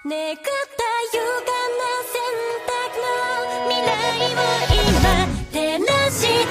願った歪んだ選択の未来を今照らして